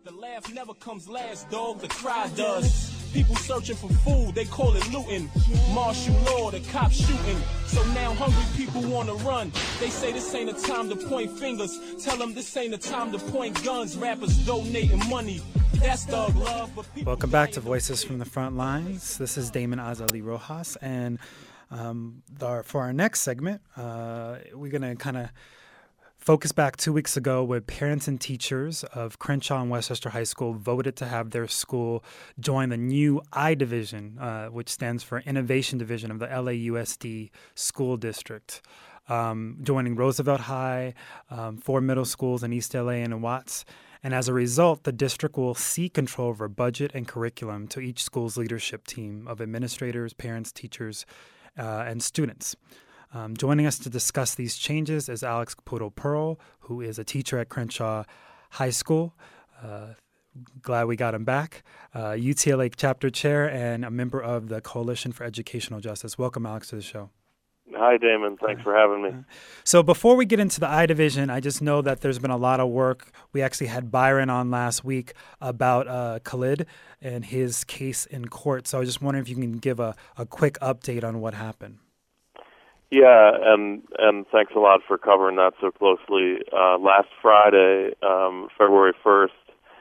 The laugh never comes last, dog, the cry does. People searching for food, they call it looting. Martial law, the cops shooting. So now hungry people wanna run. They say this ain't a time to point fingers. Tell them this ain't a time to point guns. Rappers donating money. That's thug love. Welcome back to Voices from the Front Lines. This is Damon Azali Rojas, and for our next segment, we're going to kind of focus back 2 weeks ago where parents and teachers of Crenshaw and Westchester High School voted to have their school join the new I Division, which stands for Innovation Division of the LAUSD School District, joining Roosevelt High, 4 middle schools in East LA and in Watts. And as a result, the district will cede control over budget and curriculum to each school's leadership team of administrators, parents, teachers, and students. Joining us to discuss these changes is Alex Caputo-Pearl, who is a teacher at Crenshaw High School. Glad we got him back. UTLA chapter chair and a member of the Coalition for Educational Justice. Welcome, Alex, to the show. Hi, Damon. Thanks for having me. So before we get into the I Division, I just know that there's been a lot of work. We actually had Byron on last week about Khalid and his case in court. So I was just wondering if you can give a quick update on what happened. Yeah, and thanks a lot for covering that so closely. Last Friday, February 1st,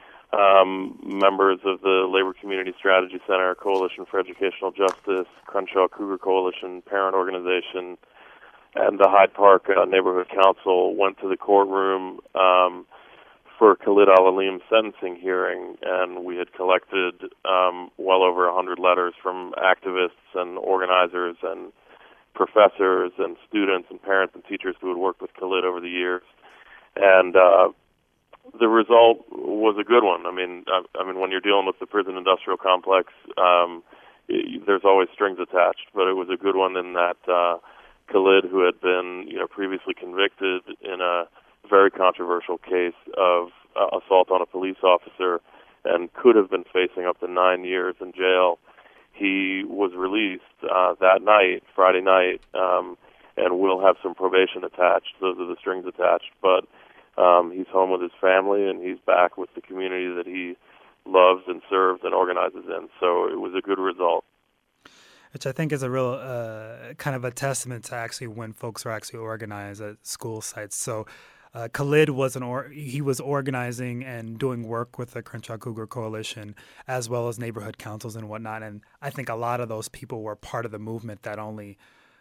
members of the Labor Community Strategy Center, Coalition for Educational Justice, Crenshaw Cougar Coalition, Parent Organization, and the Hyde Park Neighborhood Council went to the courtroom for Khalid Al-Alim's sentencing hearing, and we had collected well over 100 letters from activists and organizers and professors and students and parents and teachers who had worked with Khalid over the years. And the result was a good one. I mean, when you're dealing with the prison industrial complex, there's always strings attached, but it was a good one in that Khalid, who had been, previously convicted in a very controversial case of assault on a police officer and could have been facing up to 9 years in jail, he was released that night, Friday night, and will have some probation attached. Those are the strings attached, but he's home with his family, and he's back with the community that he loves and serves and organizes in. So it was a good result. Which I think is a real kind of a testament to actually when folks are actually organized at school sites. So Khalid was organizing and doing work with the Crenshaw Cougar Coalition as well as neighborhood councils and whatnot. And I think a lot of those people were part of the movement that only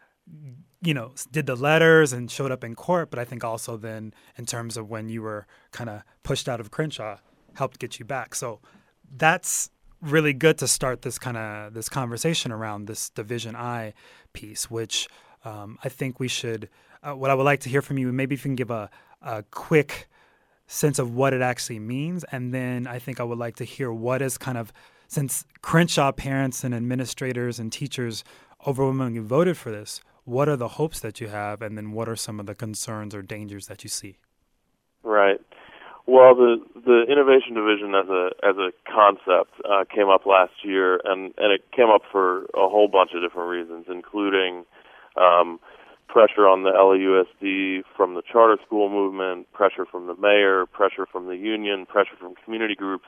did the letters and showed up in court, but I think also then in terms of when you were kind of pushed out of Crenshaw, helped get you back. So that's really good to start this conversation around this Division I piece, which I think we should, what I would like to hear from you, maybe if you can give a quick sense of what it actually means. And then I think I would like to hear what is since Crenshaw parents and administrators and teachers overwhelmingly voted for this, what are the hopes that you have, and then what are some of the concerns or dangers that you see? Right. Well, the Innovation Division as a concept came up last year, and it came up for a whole bunch of different reasons, including pressure on the LAUSD from the charter school movement, pressure from the mayor, pressure from the union, pressure from community groups,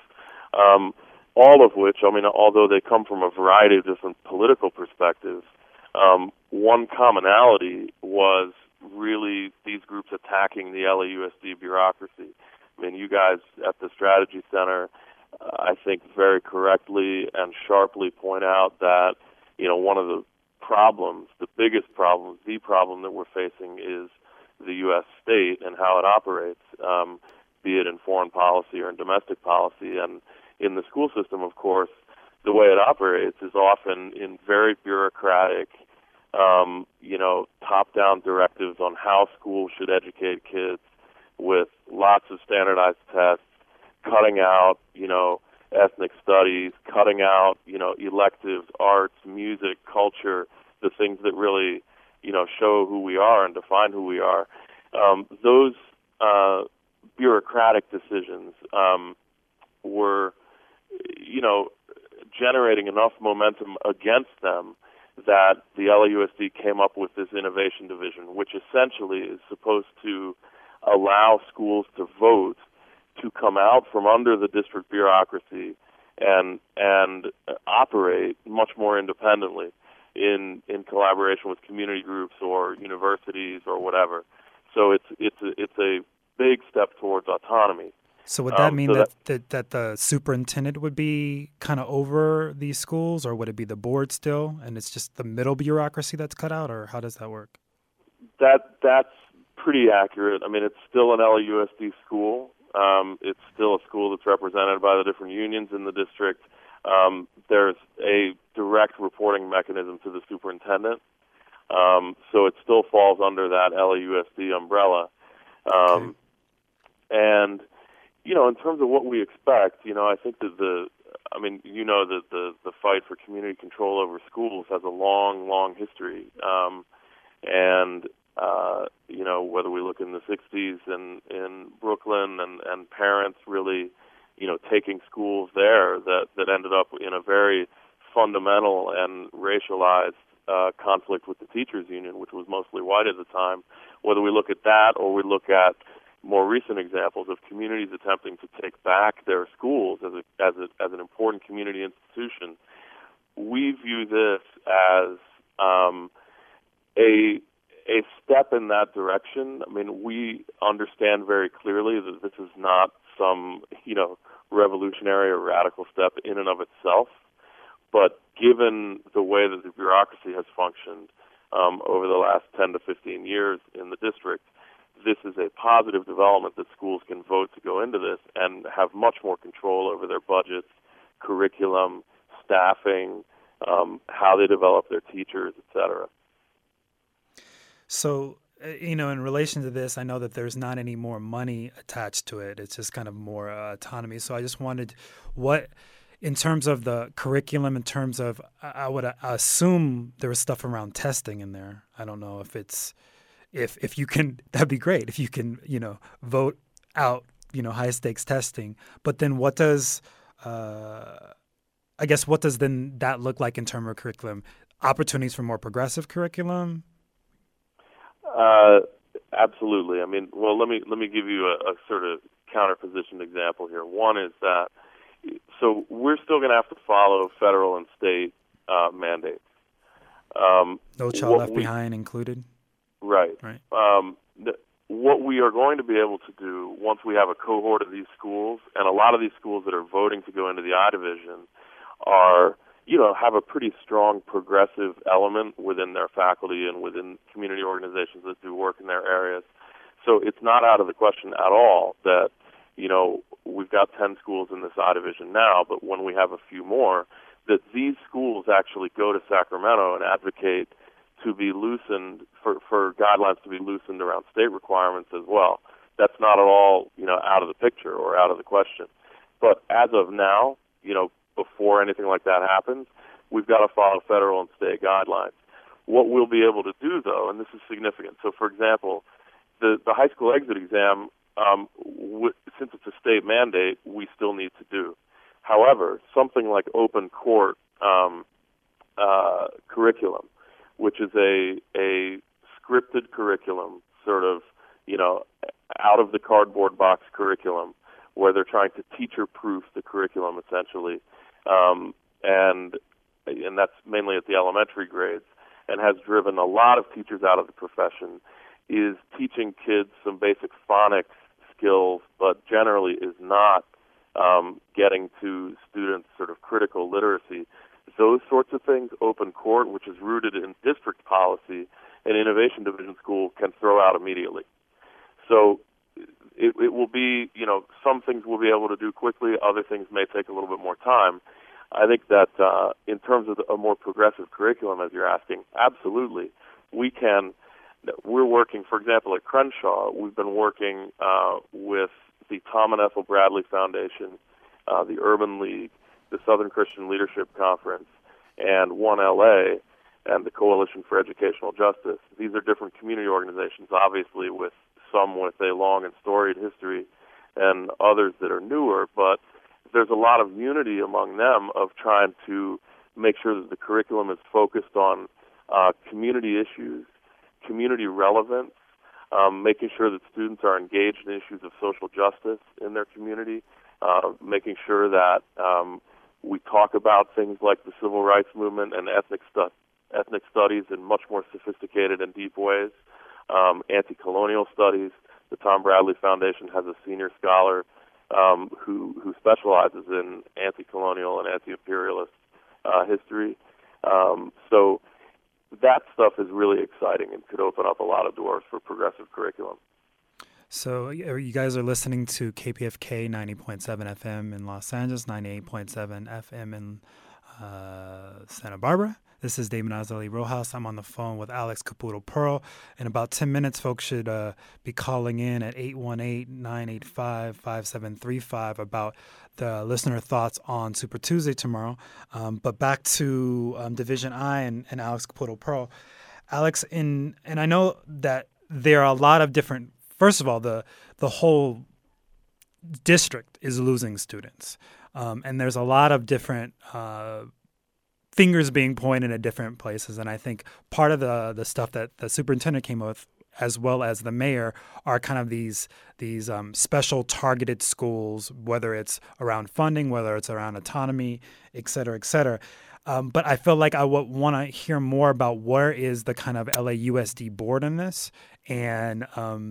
all of which, although they come from a variety of different political perspectives, one commonality was really these groups attacking the LAUSD bureaucracy. You guys at the Strategy Center, I think very correctly and sharply point out that, one of the problems, the biggest problem, the problem that we're facing is the U.S. state and how it operates, be it in foreign policy or in domestic policy. And in the school system, of course, the way it operates is often in very bureaucratic, top-down directives on how schools should educate kids, with lots of standardized tests, cutting out, ethnic studies, cutting out, electives, arts, music, culture, the things that really, show who we are and define who we are. Those bureaucratic decisions were, generating enough momentum against them that the LAUSD came up with this Innovation Division, which essentially is supposed to allow schools to vote to come out from under the district bureaucracy and operate much more independently in collaboration with community groups or universities or whatever. So it's a big step towards autonomy. So would that mean that the superintendent would be kind of over these schools, or would it be the board still, and it's just the middle bureaucracy that's cut out, or how does that work? That's pretty accurate. I mean, it's still an LAUSD school. It's still a school that's represented by the different unions in the district. There's a direct reporting mechanism to the superintendent. So it still falls under that LAUSD umbrella. Okay. And, in terms of what we expect, I think that the fight for community control over schools has a long, long history. Whether we look in the 60s in Brooklyn and parents really, taking schools there that ended up in a very fundamental and racialized conflict with the teachers union, which was mostly white at the time. Whether we look at that or we look at more recent examples of communities attempting to take back their schools as an important community institution, we view this as a step in that direction. I mean, we understand very clearly that this is not some, revolutionary or radical step in and of itself. But given the way that the bureaucracy has functioned over the last 10 to 15 years in the district, this is a positive development that schools can vote to go into this and have much more control over their budgets, curriculum, staffing, how they develop their teachers, et cetera. So, in relation to this, I know that there's not any more money attached to it. It's just kind of more autonomy. So I just wondered in terms of the curriculum, in terms of, I would assume there was stuff around testing in there. I don't know if it's, if you can, that'd be great if you can, vote out, high stakes testing. But then what does then that look like in terms of curriculum? Opportunities for more progressive curriculum? Absolutely. I mean, well, let me give you a sort of counterpositioned example here. One is that, so we're still going to have to follow federal and state mandates. No Child Left Behind included? Right. What we are going to be able to do once we have a cohort of these schools, and a lot of these schools that are voting to go into the I division are, have a pretty strong progressive element within their faculty and within community organizations that do work in their areas. So it's not out of the question at all that, we've got 10 schools in this I division now, but when we have a few more, that these schools actually go to Sacramento and advocate to be loosened, for guidelines to be loosened around state requirements as well. That's not at all, out of the picture or out of the question. But as of now, before anything like that happens, we've got to follow federal and state guidelines. What we'll be able to do, though, and this is significant, so for example, the high school exit exam, since it's a state mandate, we still need to do. However, something like open court curriculum, which is a scripted curriculum, sort of, out of the cardboard box curriculum, where they're trying to teacher-proof the curriculum essentially, and that's mainly at the elementary grades, and has driven a lot of teachers out of the profession, is teaching kids some basic phonics skills, but generally is not getting to students sort of critical literacy. Those sorts of things, open court, which is rooted in district policy, an innovation division school can throw out immediately. So it will be, some things we'll be able to do quickly, other things may take a little bit more time. I think that in terms of a more progressive curriculum, as you're asking, absolutely, we can. We're working, for example, at Crenshaw, we've been working with the Tom and Ethel Bradley Foundation, the Urban League, the Southern Christian Leadership Conference, and One LA, and the Coalition for Educational Justice. These are different community organizations, obviously, with some with a long and storied history and others that are newer, but there's a lot of unity among them of trying to make sure that the curriculum is focused on community issues, community relevance, making sure that students are engaged in issues of social justice in their community, making sure that we talk about things like the civil rights movement and ethnic studies in much more sophisticated and deep ways, anti-colonial studies. The Tom Bradley Foundation has a senior scholar who specializes in anti-colonial and anti-imperialist history. So that stuff is really exciting and could open up a lot of doors for progressive curriculum. So you guys are listening to KPFK 90.7 FM in Los Angeles, 98.7 FM in Santa Barbara. This is Damon Azali Rojas. I'm on the phone with Alex Caputo Pearl. In about 10 minutes, folks should be calling in at 818-985-5735 about the listener thoughts on Super Tuesday tomorrow. But back to Division I and Alex Caputo Pearl. Alex, and I know that there are a lot of different. First of all, the whole district is losing students, and there's a lot of different fingers being pointed at different places. And I think part of the stuff that the superintendent came up with, as well as the mayor, are kind of these special targeted schools, whether it's around funding, whether it's around autonomy, et cetera, et cetera. But I feel like I would want to hear more about where is the kind of LAUSD board in this, and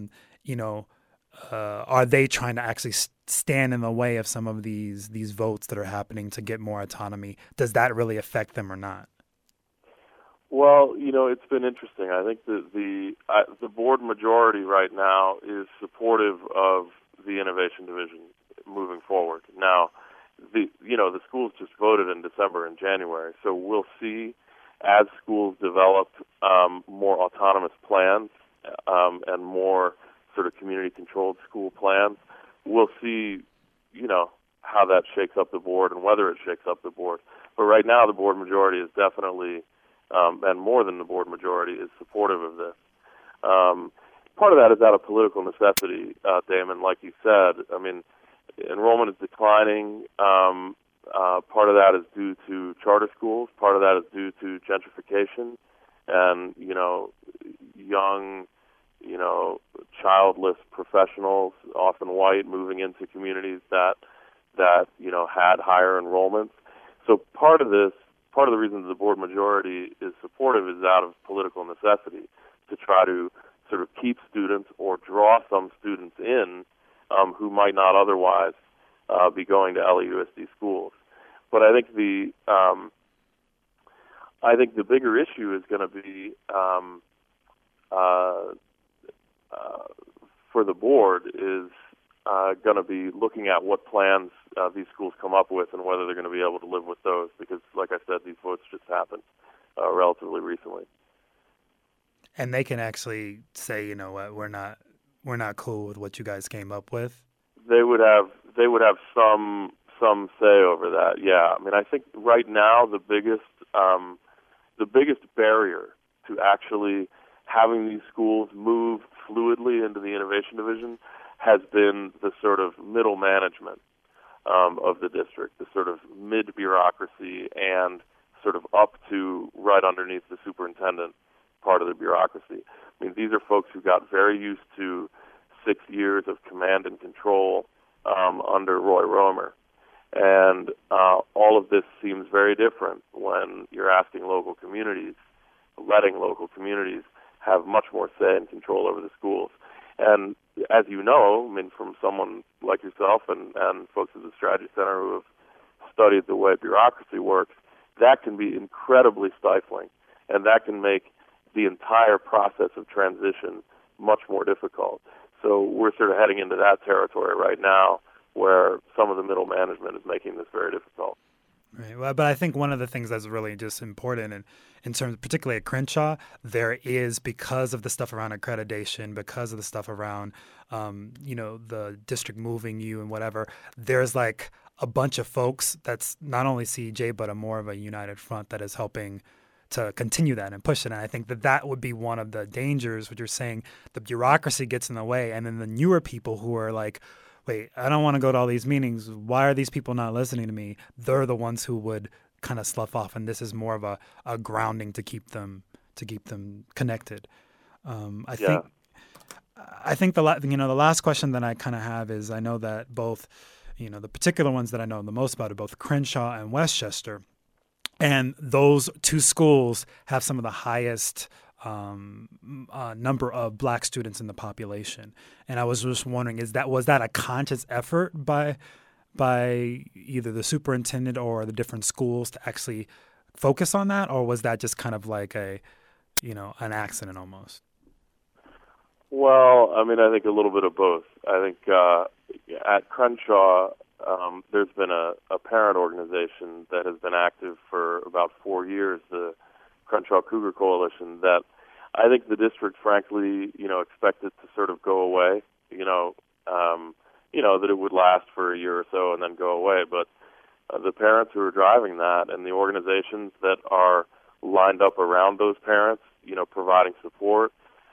are they trying to actually stand in the way of some of these votes that are happening to get more autonomy? Does that really affect them or not? Well, it's been interesting. I think the board majority right now is supportive of the Innovation Division moving forward. Now, the schools just voted in December and January, so we'll see as schools develop more autonomous plans and more sort of community-controlled school plans. We'll see, how that shakes up the board and whether it shakes up the board. But right now, the board majority is definitely, and more than the board majority, is supportive of this. Part of that is out of political necessity, Damon, like you said. I mean, enrollment is declining. Part of that is due to charter schools. Part of that is due to gentrification and, young, childless professionals, often white, moving into communities that had higher enrollments. So part of the reason the board majority is supportive is out of political necessity, to try to sort of keep students or draw some students in who might not otherwise be going to LAUSD schools. But I think the bigger issue is going to be for the board is going to be looking at what plans these schools come up with and whether they're going to be able to live with those, because, like I said, these votes just happened relatively recently. And they can actually say, you know what, we're not cool with what you guys came up with. They would have some say over that. Yeah, I mean, I think right now the biggest barrier to actually having these schools move fluidly into the Innovation Division has been the sort of middle management of the district, the sort of mid-bureaucracy and sort of up to right underneath the superintendent part of the bureaucracy. I mean, these are folks who got very used to 6 years of command and control under Roy Romer. And all of this seems very different when you're asking local communities, letting local communities have much more say and control over the schools. And as you know, I mean, from someone like yourself and folks at the Strategy Center who have studied the way bureaucracy works, that can be incredibly stifling, and that can make the entire process of transition much more difficult. So we're sort of heading into that territory right now, where some of the middle management is making this very difficult. Right. Well, but I think one of the things that's really just important, and in terms, particularly at Crenshaw, there is, because of the stuff around accreditation, because of the stuff around, the district moving you and whatever, there's like a bunch of folks that's not only CEJ, but a more of a united front that is helping to continue that and push it. And I think that would be one of the dangers, what you're saying, the bureaucracy gets in the way, and then the newer people who are like, wait, I don't want to go to all these meetings. Why are these people not listening to me? They're the ones who would kind of slough off, and this is more of a grounding to keep them connected. I I think the last question that I kind of have is, I know that both, the particular ones that I know the most about are both Crenshaw and Westchester, and those two schools have some of the highest number of black students in the population. And I was just wondering, was that a conscious effort by either the superintendent or the different schools to actually focus on that, or was that just kind of like an accident almost? Well, I mean, I think a little bit of both. I think at Crenshaw, there's been a parent organization that has been active for about 4 years, the Crenshaw Cougar Coalition, that I think the district, frankly, expected to sort of go away, that it would last for a year or so and then go away. But the parents who are driving that and the organizations that are lined up around those parents, providing support,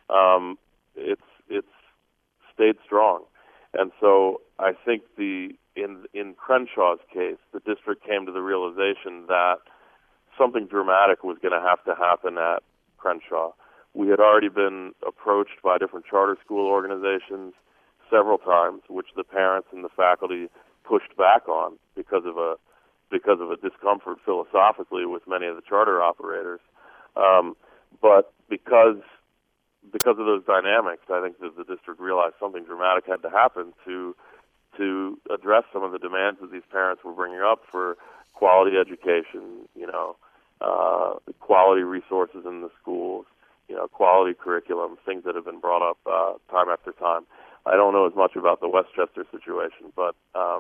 it's stayed strong. And so I think in Crenshaw's case, the district came to the realization that something dramatic was going to happen at Crenshaw. We had already been approached by different charter school organizations several times, which the parents and the faculty pushed back on because of a discomfort philosophically with many of the charter operators. But because of those dynamics, I think that the district realized something dramatic had to happen to address some of the demands that these parents were bringing up for quality education, quality resources in the schools, quality curriculum, things that have been brought up time after time. I don't know as much about the Westchester situation, but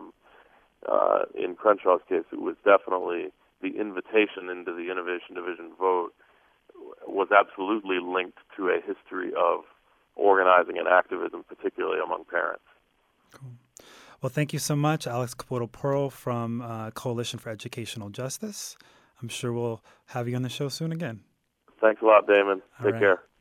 in Crenshaw's case, it was definitely the invitation into the Innovation Division vote was absolutely linked to a history of organizing and activism, particularly among parents. Cool. Well, thank you so much, Alex Capoto-Porro from Coalition for Educational Justice. I'm sure we'll have you on the show soon again. Thanks a lot, Damon. Take care.